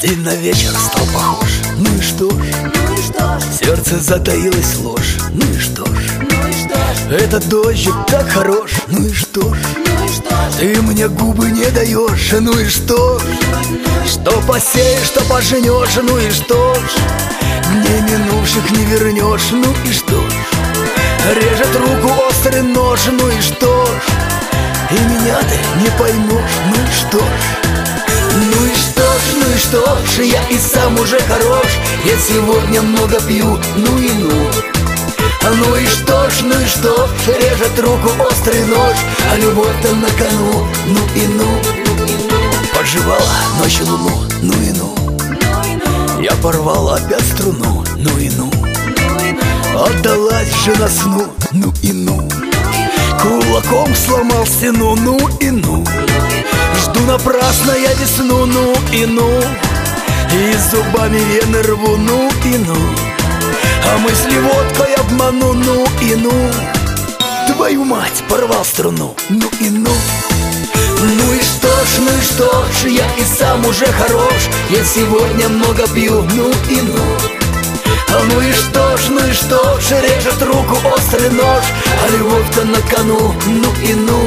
День на вечер стал похож. Ну и что ж, в сердце затаилась ложь. Ну и что ж, этот дождик так хорош. Ну и что ж, ты мне губы не даешь. Ну и что ж, что посеешь, что пожнешь. Ну и что ж, мне минувших не вернешь. Ну и что ж, режет руку острый нож. Ну и что ж, и меня ты не поймешь. Ну и что ж, ну и что ж, ну и что ж, я и сам уже хорош. Я сегодня много пью, ну и ну. Ну и что ж, режет руку острый нож, а любовь-то на кону, ну и ну. Подживала ночью луну, ну и ну. Я порвал опять струну, ну и ну. Отдалась же на сну, ну и ну. Кулаком сломал стену, ну и ну. Жду напрасно я весну, ну и ну. И зубами вены рву, ну и ну. А мысли водкой обману, ну и ну. Твою мать, порвал струну, ну и ну. Ну и что ж, я и сам уже хорош. Я сегодня много пью, ну и ну. Ну и что ж, режет руку острый нож, а любовь-то на кону, ну и ну.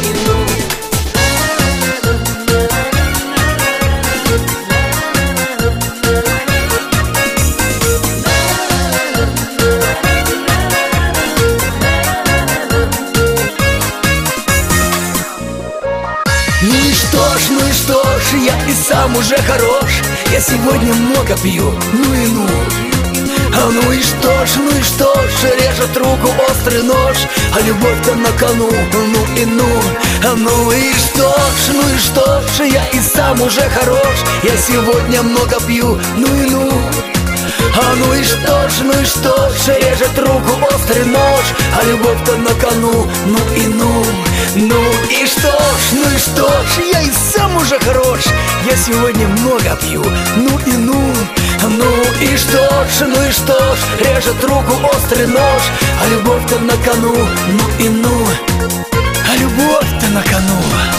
Ну и что ж, я и сам уже хорош. Я сегодня много пью, ну и ну. Ну и что ж, режет руку острый нож, а любовь-то на кону, ну и ну. Ну и что ж, я и сам уже хорош. Я сегодня много пью, ну и ну. Ну и что ж, режет руку острый нож, а любовь-то на кону, ну и ну. Ну и что ж, я и сам уже хорош. Я сегодня много пью, ну и ну. Ну и что ж, режет руку острый нож, а любовь-то на кону, ну и ну. А любовь-то на кону.